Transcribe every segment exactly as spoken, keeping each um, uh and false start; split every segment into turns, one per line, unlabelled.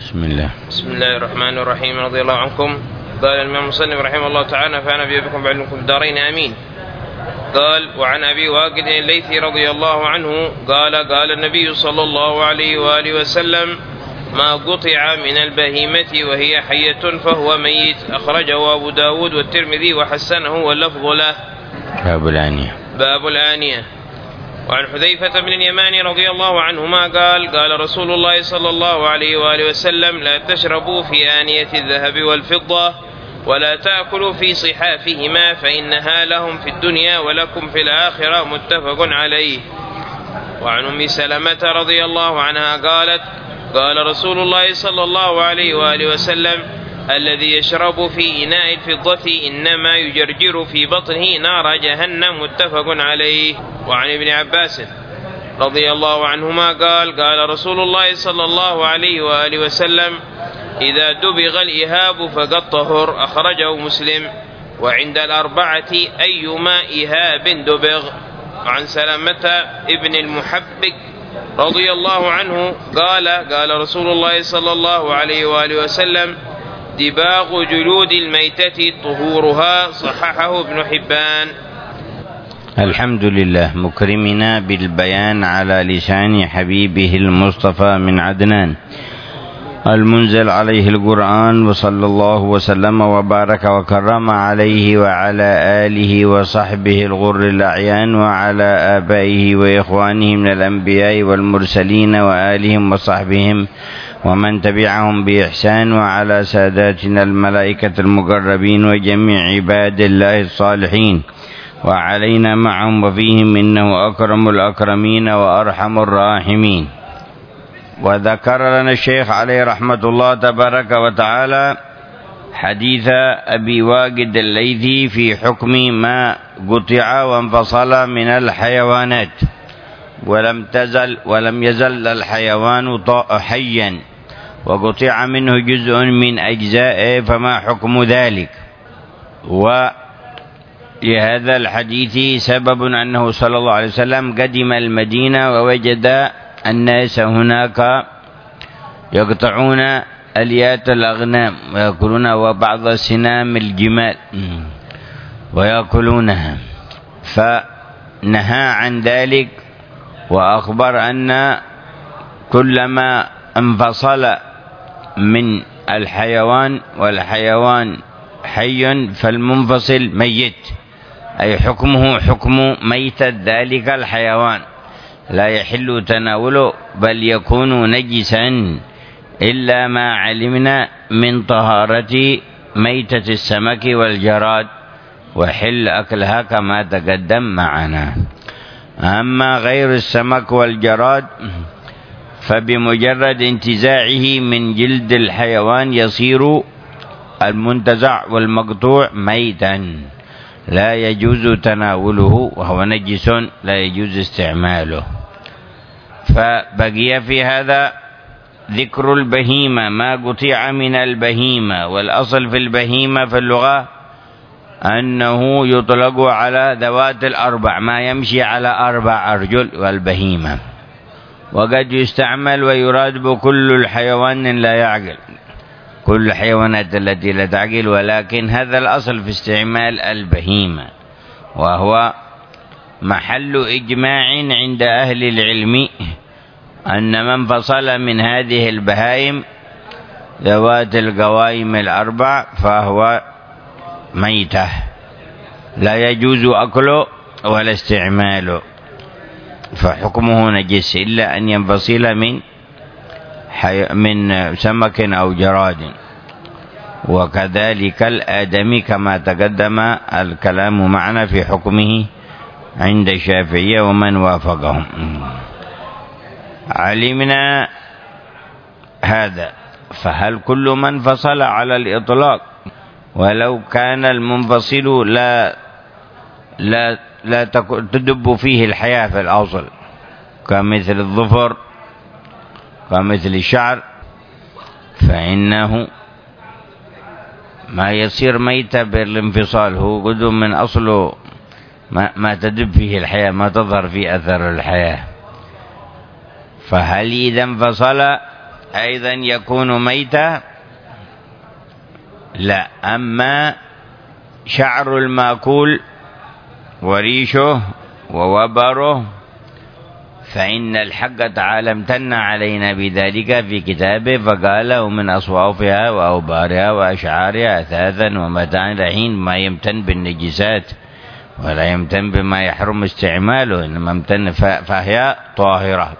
بسم الله.
بسم الله الرحمن الرحيم. رضي الله عنكم. قال الإمام المصنف رحمه الله تعالى: نفعنا بكم بعلمكم الدارين آمين. قال: وعن أبي واقد الليثي رضي الله عنه قال: قال النبي صلى الله عليه وآله وسلم: ما قطع من البهيمة وهي حية فهو ميت. أخرجه أبو داود والترمذي وحسنه واللفظ له.
باب الآنية.
باب الآنية. وعن حذيفة بن اليمان رضي الله عنهما قال: قال رسول الله صلى الله عليه وآله وسلم: لا تشربوا في آنية الذهب والفضة ولا تأكلوا في صحافهما فإنها لهم في الدنيا ولكم في الآخرة. متفق عليه. وعن أم سلمة رضي الله عنها قالت: قال رسول الله صلى الله عليه وآله وسلم: الذي يشرب في إناء الفضة إنما يجرجر في بطنه نار جهنم. متفق عليه. وعن ابن عباس رضي الله عنهما قال: قال رسول الله صلى الله عليه وآله وسلم: إذا دبغ الإهاب فقد طهر. أخرجه مسلم. وعند الأربعة أيما إهاب دبغ. وعن سلمة ابن المحبك رضي الله عنه قال: قال رسول الله صلى الله عليه وآله وسلم: دباغ جلود الميتة طهورها. صححه ابن حبان.
الحمد لله، مكرمنا بالبيان على لسان حبيبه المصطفى من عدنان المنزل عليه القرآن، وصلى الله وسلم وبارك وكرم عليه وعلى آله وصحبه الغر الأعيان وعلى آبائه وإخوانه من الأنبياء والمرسلين وآلهم وصحبهم ومن تبعهم بإحسان، وعلى ساداتنا الملائكة المقربين وجميع عباد الله الصالحين، وعلينا معهم وفيهم، إنه أكرم الأكرمين وأرحم الراحمين. وذكر لنا الشيخ عليه رحمة الله تبارك وتعالى حديث أبي واقد الليثي في حكم ما قطع وانفصل من الحيوانات، ولم تزل ولم يزل الحيوان حيا وقطع منه جزء من أجزائه، فما حكم ذلك؟ ولهذا الحديث سبب أنه صلى الله عليه وسلم قدم المدينة ووجد الناس هناك يقطعون أليات الأغنام ويأكلون وبعض سنام الجمال ويأكلونها، فنهى عن ذلك، وأخبر أن كلما انفصل من الحيوان والحيوان حي فالمنفصل ميت، أي حكمه حكم ميتة ذلك الحيوان، لا يحل تناوله بل يكون نجسا إلا ما علمنا من طهارة ميتة السمك والجراد، وحل أكلها كما تقدم معنا. أما غير السمك والجراد فبمجرد انتزاعه من جلد الحيوان يصير المنتزع والمقطوع ميتا، لا يجوز تناوله وهو نجس لا يجوز استعماله. فبقي في هذا ذكر البهيمة، ما قطع من البهيمة، والأصل في البهيمة في اللغة أنه يطلق على ذوات الأربع، ما يمشي على أربع أرجل والبهيمة، وقد يستعمل ويراد بكل الحيوان لا يعقل، كل الحيوانات التي لا تعقل، ولكن هذا الأصل في استعمال البهيمة، وهو محل إجماع عند أهل العلم أن من فصل من هذه البهائم ذوات القوائم الأربع فهو ميتة، لا يجوز أكله ولا استعماله، فحكمه نجس إلا أن ينفصل من من سمك أو جراد، وكذلك الآدمي كما تقدم الكلام معنا في حكمه عند الشافعية ومن وافقهم. علمنا هذا، فهل كل من فصل على الإطلاق ولو كان المنفصل لا لا لا تدب فيه الحياة في الأصل، كمثل الظفر كمثل الشعر، فإنه ما يصير ميتة بالانفصال، هو قدم من أصله ما, ما تدب فيه الحياة، ما تظهر فيه أثر الحياة. فهل إذا انفصل أيضا يكون ميتا؟ لا. أما شعر المأكول وريشه ووبره فإن الحق تعالى امتن علينا بذلك في كتابه فقال: ومن أصوافها وأوبارها وأشعارها أثاثا ومتاعا لحين. ما يمتن بالنجسات ولا يمتن بما يحرم استعماله، إنما امتن فهي طاهرة.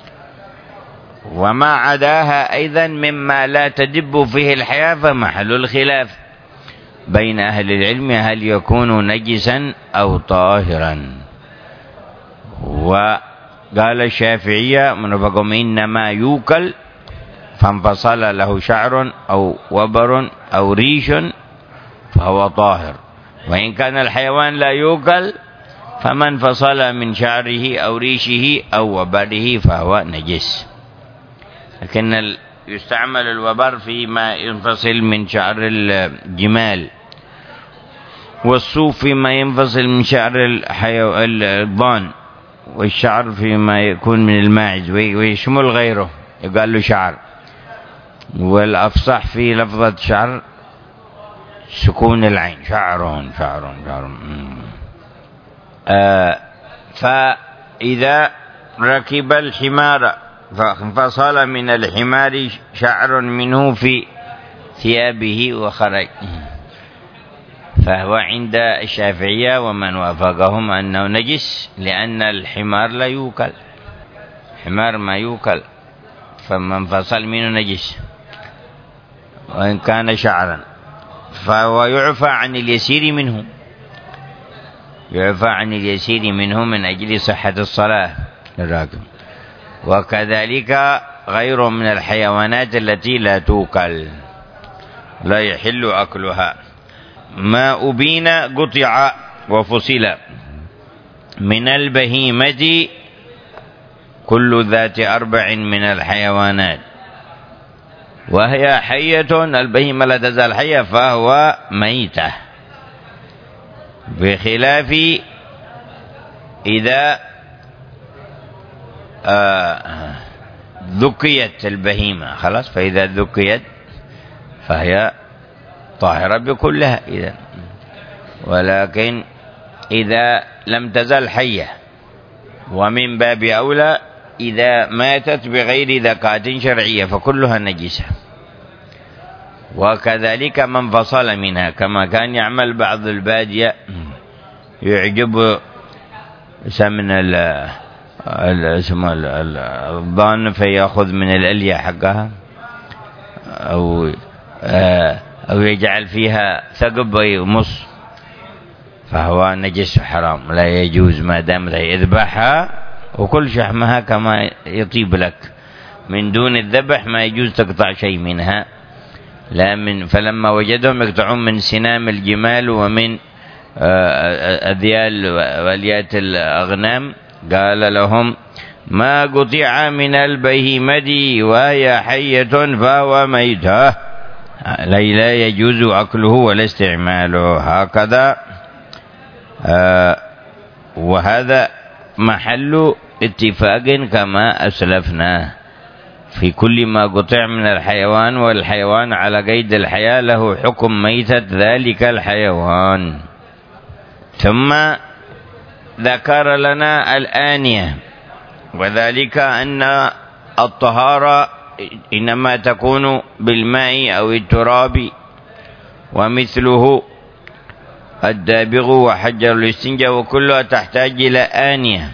وما عداها أيضا مما لا تدب فيه الحياة فمحل الخلاف بين أهل العلم هل يكون نجسا أو طاهرا. وقال الشافعية منفقهم إنما يوكل فانفصل له شعر أو وبر أو ريش فهو طاهر، وإن كان الحيوان لا يوكل فمن فصل من شعره أو ريشه أو وبره فهو نجس. لكن يستعمل الوبر فيما ينفصل من شعر الجمال، والصوف فيما ينفصل من شعر الضان، والشعر فيما يكون من الماعز ويشمل غيره يقال له شعر. والأفصح في لفظة شعر سكون العين، شعر شعر شعر. آه فإذا ركب الحمار فانفصل من الحمار شعر منه في ثيابه وخرج فهو عند الشافعية ومن وافقهم أنه نجس، لأن الحمار لا يوكل، حمار ما يوكل، فمن فصل منه نجس وإن كان شعرا. فهو يعفى عن اليسير منه، يعفى عن اليسير منه من أجل صحة الصلاة للراكب. وكذلك غير من الحيوانات التي لا توكل لا يحل أكلها. ما أبين قطع وفصل من البهيمة كل ذات أربع من الحيوانات وهي حية، البهيمة لا تزال حية فهو ميتة، بخلاف إذا آه ذكيت البهيمة خلاص، فإذا ذكيت فهي طاهرة بكلها إذا. ولكن إذا لم تزل حية، ومن باب أولى إذا ماتت بغير ذكاة شرعية فكلها نجسة. وكذلك من فصل منها، كما كان يعمل بعض البادية يعجب سمن الضان فيأخذ من الألية حقها أو أو يجعل فيها ثقب ويمص فهو نجس حرام لا يجوز، ما دام يذبحها وكل شحمها كما يطيب لك. من دون الذبح ما يجوز تقطع شيء منها، لا من فلما وجدهم يقطعون من سنام الجمال ومن أذيال واليات الأغنام قال لهم: ما قطع من البهيمة وهي حية فهو ميتة لا يجوز أكله ولا استعماله. هكذا آه وهذا محل اتفاق كما أسلفنا في كل ما قطع من الحيوان، والحيوان على قيد الحياة له حكم ميتة ذلك الحيوان. ثم ذكر لنا الآنية، وذلك أن الطهارة إنما تكون بالماء أو التراب، ومثله الدابغ وحجر الاستنجاء وكلها تحتاج إلى آنية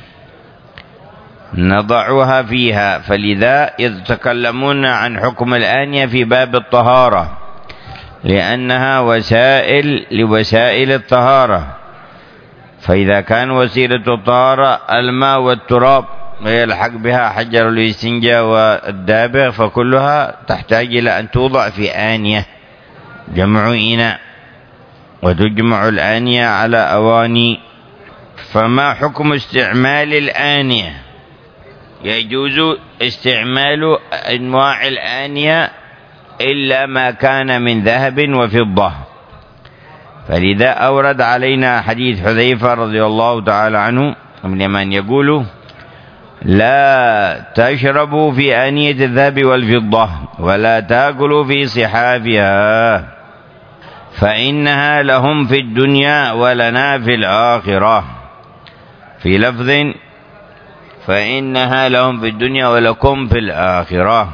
نضعها فيها. فلذا يتكلمون عن حكم الآنية في باب الطهارة، لأنها وسائل لوسائل الطهارة. فإذا كان وسيلة الطهارة الماء والتراب ويلحق بها حجر الاستنجاء والدابغ فكلها تحتاج إلى أن توضع في آنية، جمع إناء، وتجمع الآنية على أواني. فما حكم استعمال الآنية؟ يجوز استعمال أنواع الآنية إلا ما كان من ذهب وفضة. فلذا أورد علينا حديث حذيفة رضي الله تعالى عنه من اليمن يقول: لا تشربوا في آنية الذهب والفضة ولا تأكلوا في صحافها فإنها لهم في الدنيا ولنا في الآخرة. في لفظ فإنها لهم في الدنيا ولكم في الآخرة.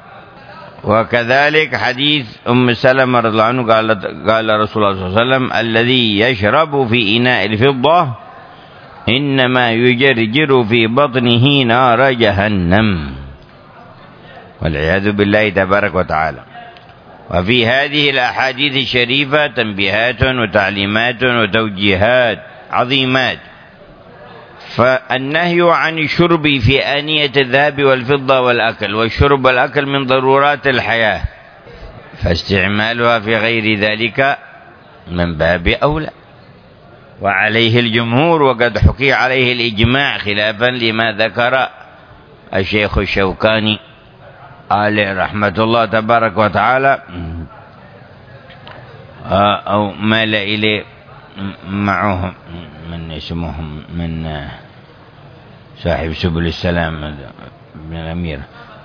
وكذلك حديث أم سلمة رضي الله عنه قال قال رسول الله صلى الله عليه وسلم: الذي يشرب في إناء الفضة إنما يجرجر في بطنه نار جهنم، والعياذ بالله تبارك وتعالى. وفي هذه الأحاديث الشريفة تنبيهات وتعليمات وتوجيهات عظيمات. فالنهي عن الشرب في آنية الذهب والفضة والأكل، والشرب والأكل من ضرورات الحياة، فاستعمالها في غير ذلك من باب أولى، وعليه الجمهور، وقد حكي عليه الإجماع خلافا لما ذكر الشيخ الشوكاني عليه رحمة الله تبارك وتعالى، أو مال إليه معهم من اسمهم من صاحب سبل السلام من الأمير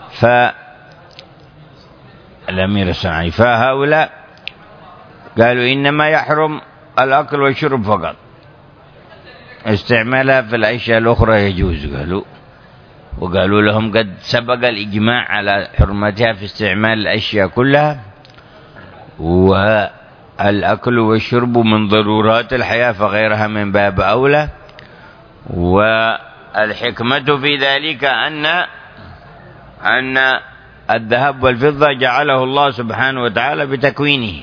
فالأمير الصنعاني. فهؤلاء قالوا إنما يحرم الأكل والشرب فقط، استعمالها في الأشياء الأخرى يجوز. قالوا وقالوا لهم قد سبق الإجماع على حرمتها في استعمال الأشياء كلها، والأكل والشرب من ضرورات الحياة فغيرها من باب أولى. والحكمة في ذلك أن أن الذهب والفضة جعله الله سبحانه وتعالى بتكوينه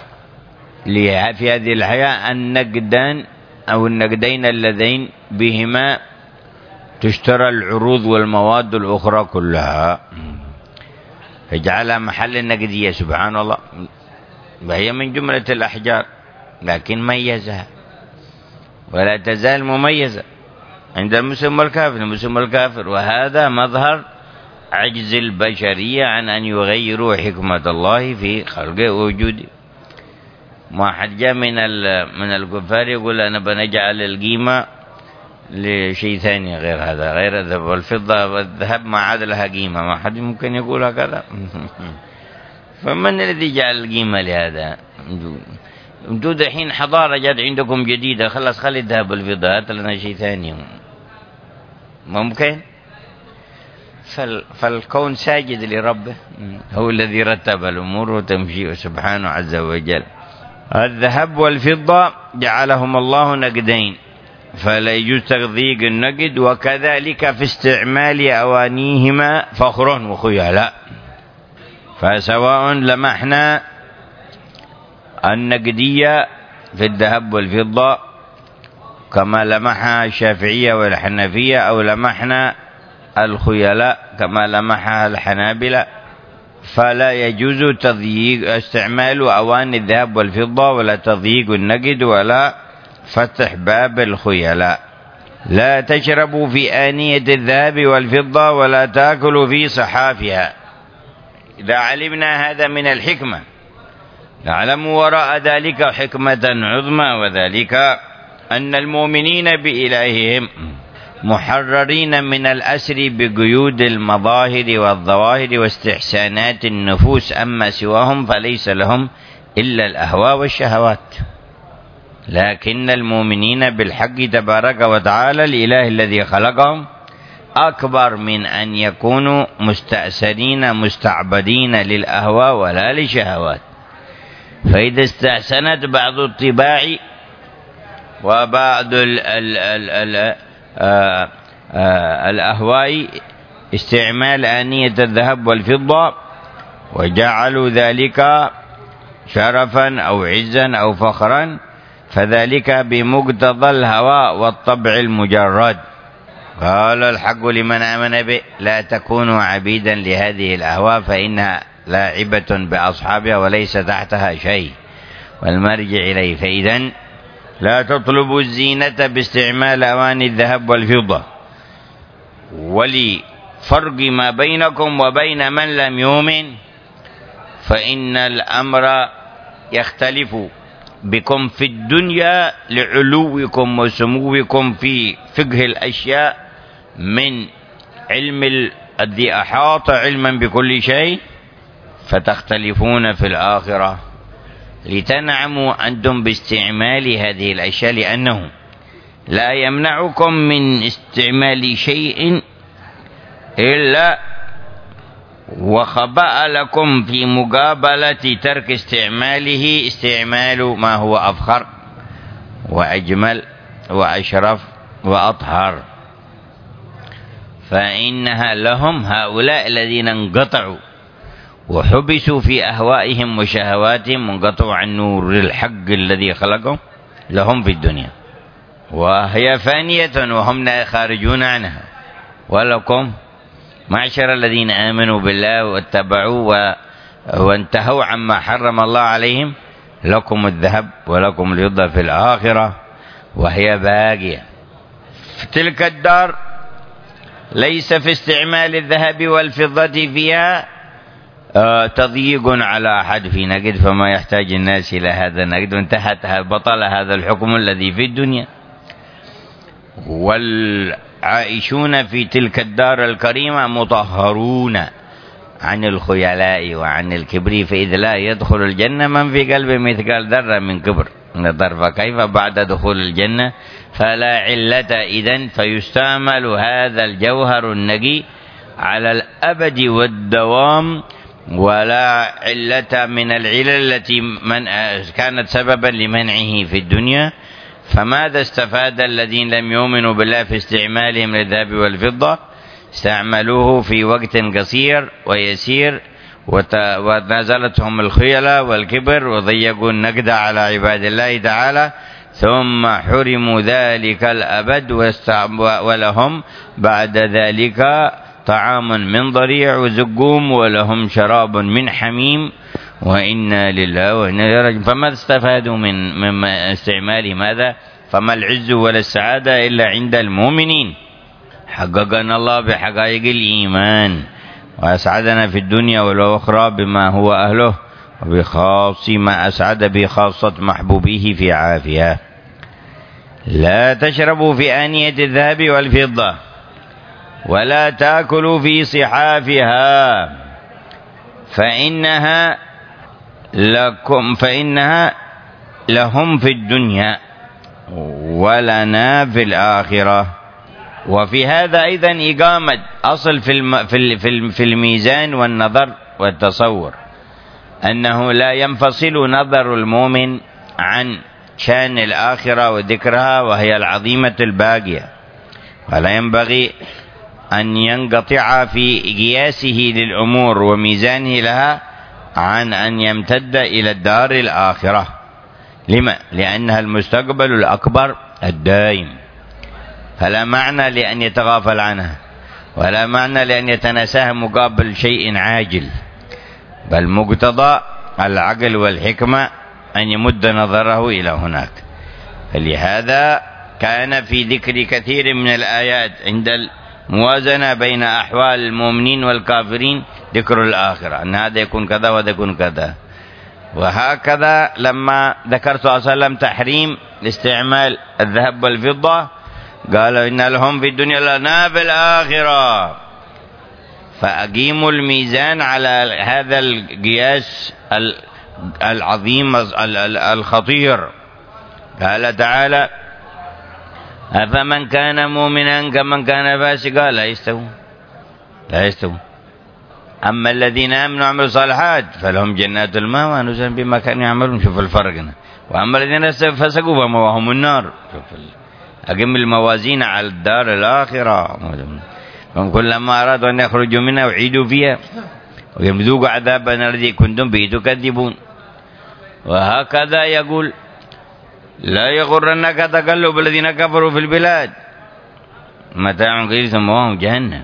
في هذه الحياة النقدان أو النقدين اللذين بهما تشترى العروض والمواد الأخرى كلها، فجعلها محل النقدية سبحان الله، وهي من جملة الأحجار لكن ميزها ولا تزال مميزة عند المسلم والكافر. المسلم والكافر، وهذا مظهر عجز البشرية عن أن يغيروا حكمة الله في خلقه ووجوده. واحد جاء من من الكفار يقول أنا بنجعل القيمة لشيء ثاني غير هذا، غير الذهب والفضة، والذهب ما عاد لها قيمة. ما حد ممكن يقول هكذا. فمن الذي جعل القيمة لهذا؟ انتم دحين حضارة جات عندكم جديدة، خلص خلي الذهب والفضة، هات لنا شيء ثاني. ممكن؟ فالكون ساجد لربه، هو الذي رتب الأمور وتمشي سبحانه عز وجل. الذهب والفضة جعلهم الله نقدين، فلا يجوز تغذيق النقد، وكذلك في استعمال أوانيهما فخر وخيلاء. فسواء لمحنا النقدية في الذهب والفضة كما لمحها الشافعية والحنفية، أو لمحنا الخيلاء كما لمحها الحنابلة، فلا يجوز تضييق استعمال أواني الذهب والفضة، ولا تضييق النقد، ولا فتح باب الخيلاء. لا تشربوا في آنية الذهب والفضة ولا تأكلوا في صحافها. إذا علمنا هذا من الحكمة نعلم وراء ذلك حكمة عظمى، وذلك أن المؤمنين بإلههم محررين من الأسر بقيود المظاهر والظواهر واستحسانات النفوس، أما سواهم فليس لهم إلا الأهواء والشهوات. لكن المؤمنين بالحق تبارك وتعالى الإله الذي خلقهم أكبر من أن يكونوا مستأسرين مستعبدين للأهواء ولا للشهوات. فإذا استحسنت بعض الطباع وبعض ال ال ال ال آآ آآ الأهواء استعمال آنية الذهب والفضة وجعلوا ذلك شرفا أو عزا أو فخرا، فذلك بمقتضى الهوى والطبع المجرد. قال الحق لمن آمن به: لا تكونوا عبيدا لهذه الأهواء فإنها لاعبة بأصحابها وليس تحتها شيء والمرجع إليه. فإذن لا تطلبوا الزينة باستعمال أواني الذهب والفضة. ولفرق ما بينكم وبين من لم يؤمن فإن الأمر يختلف بكم في الدنيا لعلوكم وسموكم في فقه الأشياء من علم الذي أحاط علما بكل شيء، فتختلفون في الآخرة لتنعموا أنتم باستعمال هذه الأشياء، لأنه لا يمنعكم من استعمال شيء إلا وخبأ لكم في مقابلة ترك استعماله استعمال ما هو أفخر وأجمل وأشرف وأطهر. فإنها لهم هؤلاء الذين انقطعوا وحبسوا في أهوائهم وشهواتهم وانقطعوا عن نور الحق الذي خلقهم، لهم في الدنيا وهي فانية وهم خارجون عنها. ولكم معشر الذين آمنوا بالله واتبعوا وانتهوا عما حرم الله عليهم، لكم الذهب ولكم الفضة في الآخرة وهي باقية. في تلك الدار ليس في استعمال الذهب والفضة فيها تضييق على أحد في نقد، فما يحتاج الناس إلى هذا النقد، وانتهت بطل هذا الحكم الذي في الدنيا. والعائشون في تلك الدار الكريمة مطهرون عن الخيلاء وعن الكبر، فإذ لا يدخل الجنة من في قلبه مثقال ذرة من كبر. فكيف بعد دخول الجنة؟ فلا علة إذن، فيستعمل هذا الجوهر النقي على الأبد والدوام، ولا علة من العلل التي من كانت سببا لمنعه في الدنيا. فماذا استفاد الذين لم يؤمنوا بالله في استعمالهم للذهب والفضة؟ استعملوه في وقت قصير ويسير، ونزلتهم الخيلة والكبر وضيقوا النقد على عباد الله تعالى، ثم حرموا ذلك الأبد، ولهم بعد ذلك طعام من ضريع وزقوم، ولهم شراب من حميم، وإنا لله وإنا إليه راجعون. فما استفادوا من من استعمال ماذا؟ فما العز ولا السعادة إلا عند المؤمنين. حققنا الله بحقائق الإيمان وأسعدنا في الدنيا والأخرى بما هو أهله، وبخاص ما أسعد بخاصة محبوبه في عافية. لا تشربوا في آنية الذهب والفضة ولا تأكلوا في صحافها فإنها لكم فإنها لهم في الدنيا ولنا في الآخرة. وفي هذا أيضا إقامة أصل في في الميزان والنظر والتصور، أنه لا ينفصل نظر المؤمن عن شان الآخرة وذكرها وهي العظيمة الباقية، ولا ينبغي أن ينقطع في قياسه للأمور وميزانه لها عن أن يمتد إلى الدار الآخرة. لما؟ لأنها المستقبل الأكبر الدائم، فلا معنى لأن يتغافل عنها، ولا معنى لأن يتناساها مقابل شيء عاجل، بل مقتضى العقل والحكمة أن يمد نظره إلى هناك. فلهذا كان في ذكر كثير من الآيات عند الموازنة بين أحوال المؤمنين والكافرين ذكر الآخرة، أن هذا يكون كذا وهذا يكون كذا. وهكذا لما ذكرت صلى الله عليه وسلم تحريم استعمال الذهب والفضة، قالوا إن لهم في الدنيا لنا في الآخرة. فأقيموا الميزان على هذا القياس العظيم الخطير. قال تعالى: أفمن كان مؤمنا كمن كان فاسقا لا يستوون لا يستوون أما الذين آمنوا وعملوا الصالحات فلهم جنات المأوى نزلا بما كانوا يعملون. شوف الفرق هنا. وأما الذين فسقوا فمأواهم النار. أقم الموازين على الدار الآخرة، كلما أرادوا أن يخرجوا منها أعيدوا فيها ويذوقوا عذابنا الذي كنتم به تكذبون. وهكذا يقول: لا يغرنك تقلب الذين كفروا في البلاد متاع قليل ثم مأواهم جهنم.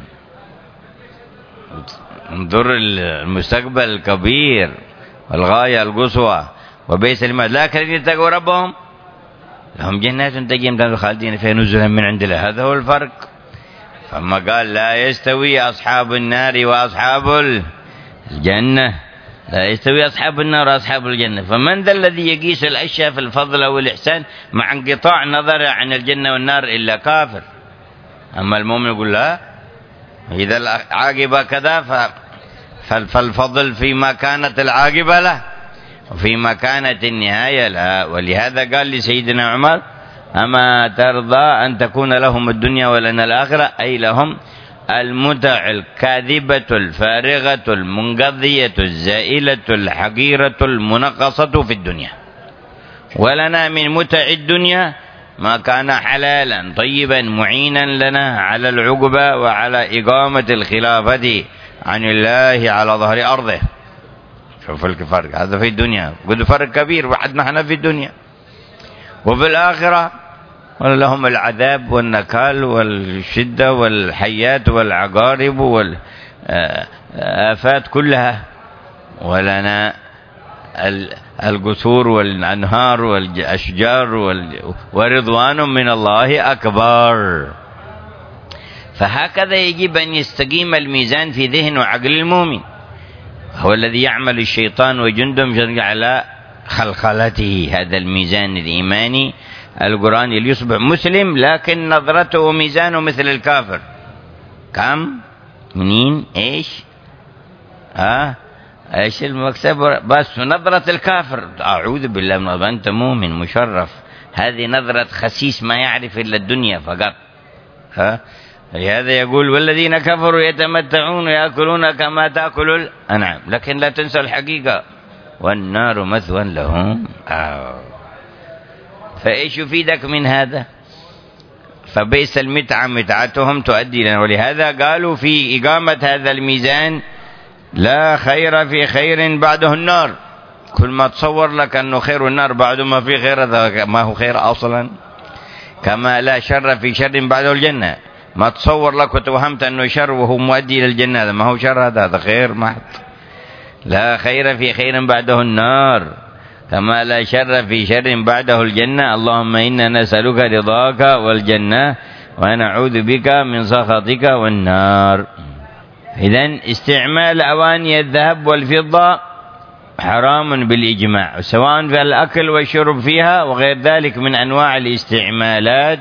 انظر المستقبل الكبير والغاية القصوى وبئس المآب. لكن الذين اتقوا ربهم لهم جنات تجري من تحتها خالدين فيها نزلا من عند الله. هذا هو الفرق. فما قال لا يستوي أصحاب النار وأصحاب الجنة، لا يستوي أصحاب النار وأصحاب الجنة. فمن ذا الذي يقيس الأشياء في الفضل والإحسان مع انقطاع نظره عن الجنة والنار إلا كافر. أما المؤمن يقول لا، إذا العاقبة كذا فالفضل فيما كانت العاقبة له وفيما كانت النهاية له. ولهذا قال لسيدنا عمر: أما ترضى أن تكون لهم الدنيا ولنا الآخرة، أي لهم المتع الكاذبة الفارغة المنقضية الزائلة الحقيرة المنقصة في الدنيا، ولنا من متع الدنيا ما كان حلالا طيبا معينا لنا على العقبة وعلى إقامة الخلافة عن الله على ظهر أرضه. شوف الفرق هذا في الدنيا، قد فرق كبير وحد نحن في الدنيا. وفي الآخرة ولهم العذاب والنكال والشدة والحيات والعقارب والآفات كلها، ولنا القصور والأنهار والأشجار ورضوان من الله أكبر. فهكذا يجب أن يستقيم الميزان في ذهن وعقل المؤمن. هو الذي يعمل الشيطان وجنده على خلخلته هذا الميزان الإيماني القرآني ليصبح مسلم، لكن نظرته وميزانه مثل الكافر. كم؟ منين؟ إيش؟ ها؟ ايش المكسب؟ بس نظرة الكافر. اعوذ بالله من الظن، انت مؤمن مشرف، هذه نظرة خسيس ما يعرف الا الدنيا فقط. ها؟ لهذا يقول: والذين كفروا يتمتعون ويأكلون كما تأكل الأنعام، لكن لا تنسى الحقيقة: والنار مثوى لهم. آه. فايش يفيدك من هذا؟ فبئس المتعة متعتهم تؤدي لنا. ولهذا قالوا في إقامة هذا الميزان: لا خير في خير بعده النار. كل ما تصور لك أنه خير النار بعده ما في خير، ما هو خير أصلا. كما لا شر في شر بعده الجنة. ما تصور لك وتوهمت أنه شر وهو مؤدي إلى الجنة، هذا ما هو شر، هذا هذا خير محض. لا خير في خير بعده النار، كما لا شر في شر بعده الجنة. اللهم إنا نسألك رضاك والجنة ونعوذ بك من سخطك والنار. إذن استعمال أواني الذهب والفضة حرام بالإجماع، سواء في الأكل والشرب فيها وغير ذلك من أنواع الاستعمالات،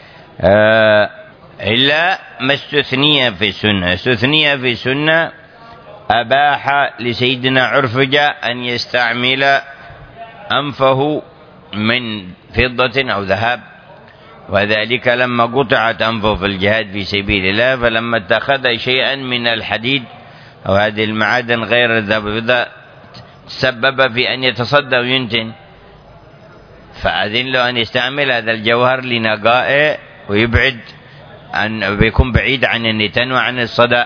إلا ما استثني في السنة. استثني في السنة أباح لسيدنا عرفجة أن يستعمل أنفه من فضة أو ذهب، وذلك لما قطعت أنفه في الجهاد في سبيل الله، فلما اتخذ شيئا من الحديد أو هذه المعادن غير الذهب والفضة تسبب في أن يتصدى وينتن، فأذن له أن يستعمل هذا الجوهر لنقائه ويبعد أن بيكون بعيد عن النتن وعن الصدى.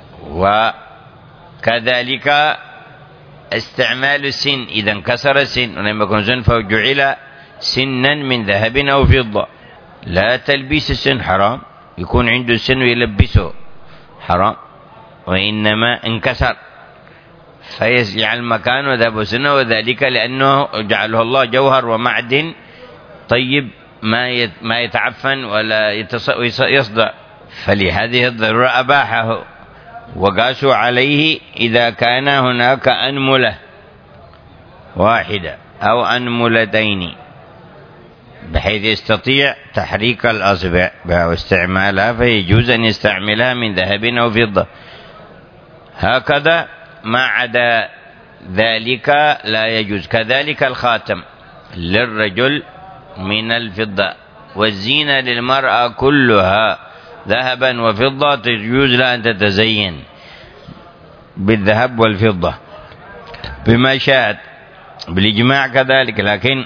وكذلك استعمال السن، إذا انكسر السن ولم يكن زنفه جعل سنا من ذهب أو فضة. لا تلبيس السن حرام، يكون عنده السن ويلبسه حرام، وإنما انكسر فيجعل مكانه ذهب سنة، وذلك لأنه جعله الله جوهر ومعدن طيب ما ما يتعفن ولا يصدع، فلهذه الضرورة أباحه. وقاسوا عليه إذا كان هناك أنملة واحدة أو أنملتين بحيث يستطيع تحريك الأصبع واستعمالها، فيجوز أن يستعملها من ذهب أو فضة. هكذا ما عدا ذلك لا يجوز. كذلك الخاتم للرجل من الفضة، والزينة للمرأة كلها ذهبا وفضة تجوز لها أن تتزين بالذهب والفضة بما شاءت بالإجماع كذلك، لكن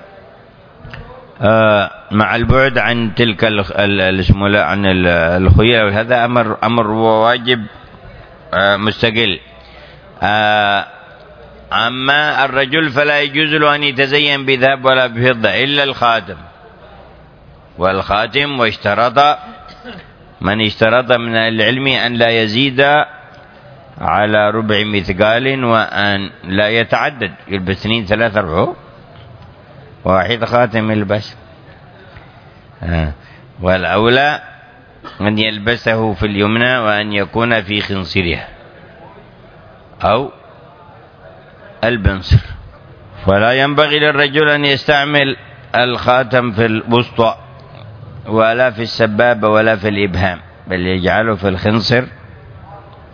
آه مع البعد عن تلك الاسم عن الخيول، هذا أمر أمر واجب آه مستقل. آه أما الرجل فلا يجوز له أن يتزين بذهب ولا بفضة إلا الخاتم. والخاتم واشترط من اشترط من العلم أن لا يزيد على ربع مثقال، وأن لا يتعدد، يلبس اثنين ثلاثة أربعة واحد خاتم يلبس. آه. والأولى أن يلبسه في اليمنى وأن يكون في خنصرها أو البنصر. ولا ينبغي للرجل أن يستعمل الخاتم في الوسطى ولا في السبابة ولا في الإبهام، بل يجعله في الخنصر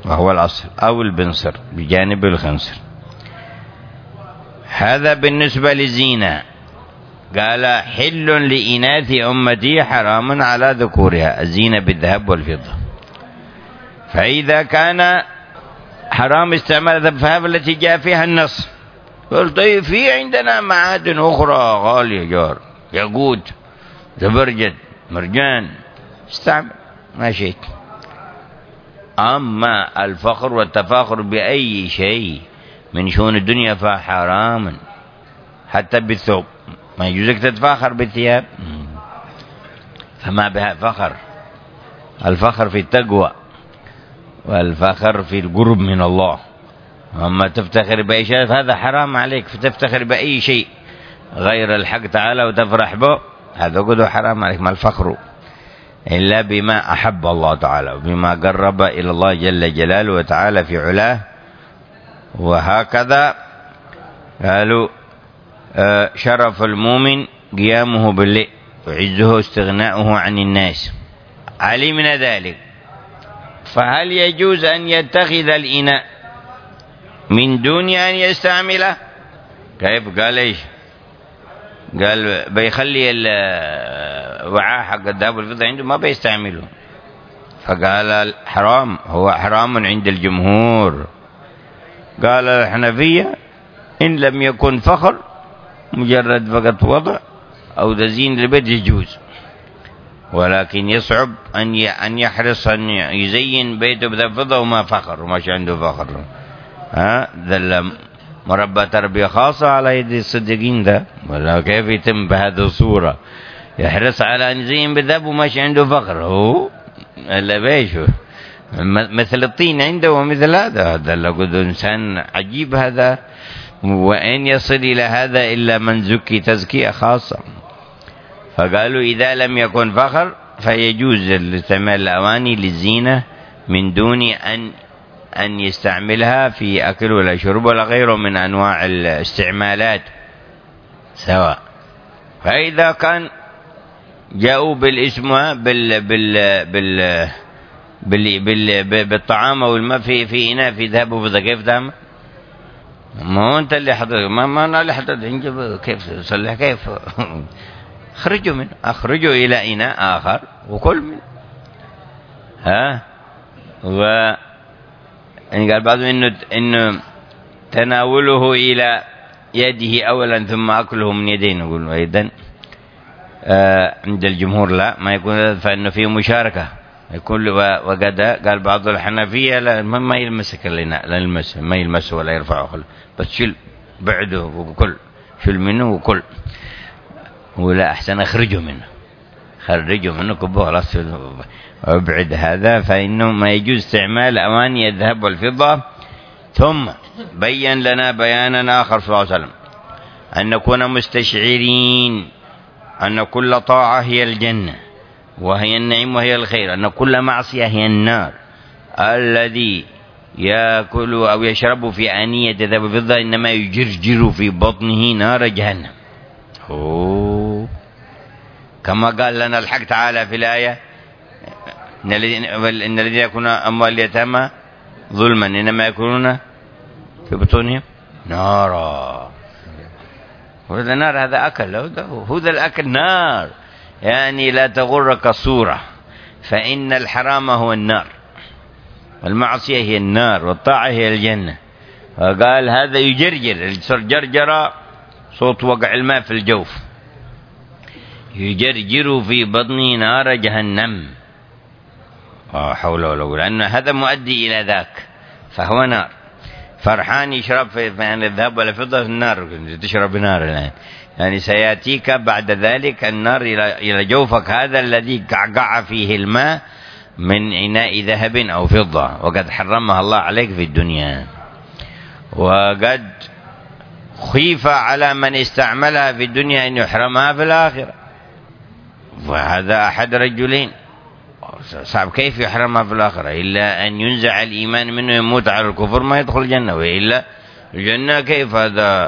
وهو الأصل، أو البنصر بجانب الخنصر. هذا بالنسبة للزينة. قال حل لإناث أمتي حرام على ذكورها، الزينة بالذهب والفضة. فإذا كان حرام استعمال الذهب التي جاء فيها النص، قلت طيب في عندنا معادن أخرى غالية جار، ياقوت، زبرجد، مرجان، استعمل ما شئت. أما الفخر والتفاخر بأي شيء من شؤون الدنيا فحرام، حتى بالثوب ما يجوزك تتفاخر بالثياب، فما بها فخر. الفخر في التقوى والفخر في القرب من الله. أما تفتخر بأي شيء فهذا حرام عليك، فتفتخر بأي شيء غير الحق تعالى وتفرح به، هذا قد حرام عليك. ما الفخر إلا بما أحب الله تعالى وبما قرب إلى الله جل جلاله وتعالى في علاه. وهكذا قالوا شرف المؤمن قيامه بالليل وعزه استغناؤه عن الناس. علمنا ذلك، فهل يجوز أن يتخذ الإناء من دون أن يستعمله؟ كيف؟ قال إيش؟ قال بيخلي الوعاء حق الذهب والفضة عنده ما بيستعمله. فقال حرام، هو حرام عند الجمهور. قال الحنفية إن لم يكن فخر، مجرد فقط وضع أو تزيين للبيت يجوز، ولكن يصعب أن أن يحرص أن يزين بيته بذهب فضة وما فخر وماش عنده فخر. ها ذل مربى تربية خاصة على يد الصديقين ده، ولا كيف يتم بهذه الصورة؟ يحرص على أن يزين بالذهب وماش عنده فخر، هو إلا بيشه مثل الطين عنده ومثل هذا. هذا لقد إنسان عجيب هذا، وإن يصل إلى هذا إلا من زكي تزكية خاصة. فقالوا إذا لم يكن فخر فيجوز استعمال الأواني للزينة من دون أن أن يستعملها في أكل ولا شرب ولا غيره من أنواع الاستعمالات سواء. فإذا كان جاءوا بالاسم بال بال بال بال بال بالطعام أو الماء في في إناء في ذهب وفضة، كيف تعمل؟ ما هو أنت اللي حضرت، ما ما أنا اللي حضرت، كيف تصلح؟ كيف؟ أخرجوا منه، أخرجوا إلى إناء آخر وكل منه. ها و يعني قال بعضهم إنه إنه تناوله إلى يده أولا ثم أكله من يدين. نقول أيضا آه عند الجمهور لا، ما يكون، فإنه فيه مشاركة يكون. وقد قال بعض الحنفية لا، ما يلمسك الإناء، لا يلمسه، ما يلمسه ولا يرفعه خل، بس شيل بعده وكل، شيل منه وكل. ولا أحسن أخرجه منه، خرجه منه كبه خلاص وابعد هذا. فإنه ما يجوز استعمال أواني الذهب والفضة. ثم بين لنا بيانا آخر صلى الله عليه وسلم أن نكون مستشعرين أن كل طاعة هي الجنة وهي النعيم وهي الخير، أن كل معصية هي النار. الذي يأكل أو يشرب في آنية الذهب والفضة إنما يجرجر في بطنه نار جهنم. أوه. كما قال لنا الحق تعالى في الآية إن الذين يأكلون أموال اليتامى ظلما إنما يأكلون في بطونهم نارا. وهذا نار، هذا أكل، هذا الأكل نار. يعني لا تغرك الصورة، فإن الحرام هو النار والمعصية هي النار والطاعة هي الجنة. فقال هذا يجرجر، جرجر صوت وقع الماء في الجوف، يجرجر في بطنه نار جهنم. لا حول ولا قوة، لأن هذا مؤدي إلى ذاك، فهو نار. فرحان يشرب في الذهب ولا فضة النار، تشرب نار الآن. يعني سيأتيك بعد ذلك النار إلى جوفك هذا الذي قعقع فيه الماء من إناء ذهب أو فضة، وقد حرمها الله عليك في الدنيا، وقد خيف على من استعملها في الدنيا أن يحرمها في الآخرة. وهذا أحد رجلين صعب، كيف يحرمها في الآخرة إلا أن ينزع الإيمان منه، يموت على الكفر ما يدخل الجنة، وإلا الجنة كيف؟ هذا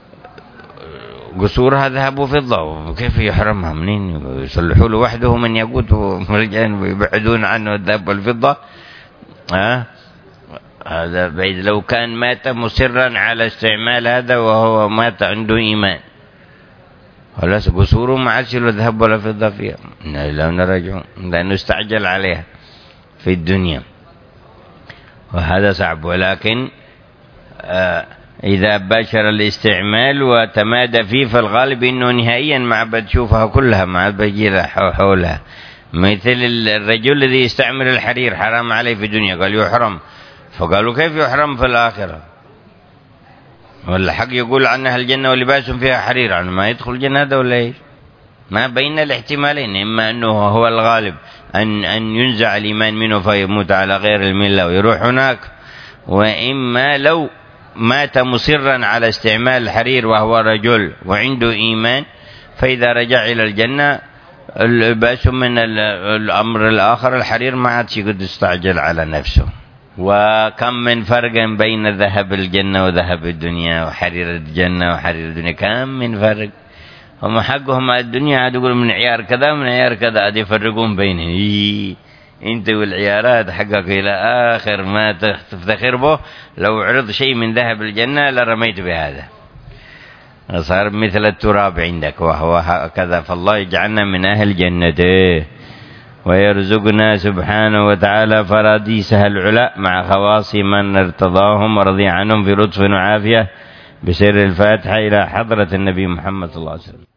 قصورها ذهب وفضة، وكيف يحرمها؟ منين يصلحوا له وحده من يقوت ومرجان ويبعدون عنه الذهب والفضة؟ ها هذا بعيد. لو كان مات مصرا على استعمال هذا وهو مات عنده إيمان، خلاص قصوره ما عادش له ذهب ولا فضة فيها، لا نرجع لأنه استعجل عليها في الدنيا، وهذا صعب. ولكن آه إذا باشر الاستعمال وتمادى فيه فالغالب إنه نهائيا ما بتشوفها كلها، ما بيجي حولها. مثل الرجل الذي يستعمل الحرير حرام عليه في الدنيا، قال يحرم، فقالوا كيف يحرم في الآخرة؟ والحق يقول عنها الجنة ولباس فيها حرير، عنه ما يدخل الجنة هذا ولا ايش؟ ما بين الاحتمالين، إما أنه هو الغالب أن أن ينزع الإيمان منه فيموت على غير الملة ويروح هناك، وإما لو مات مصرا على استعمال الحرير وهو رجل وعنده إيمان فإذا رجع إلى الجنة الباس من الأمر الآخر، الحرير ما عاد يقدر يستعجل على نفسه. وكم من فرق بين ذهب الجنة وذهب الدنيا، وحرير الجنة وحرير الدنيا، كم من فرق. هم حقهم الدنيا عاد يقولوا من عيار كذا من عيار كذا، عاد يفرقون بينهم. إيه انت والعيارات حقك إلى آخر ما تفتخر به، لو عرض شيء من ذهب الجنة لرميت بهذا، صار مثل التراب عندك وهو هكذا. فالله يجعلنا من أهل جنته ويرزقنا سبحانه وتعالى فراديسها العلا مع خواص من ارتضاهم ورضي عنهم في لطف وعافية، بسر الفاتحة إلى حضرة النبي محمد صلى الله عليه وسلم.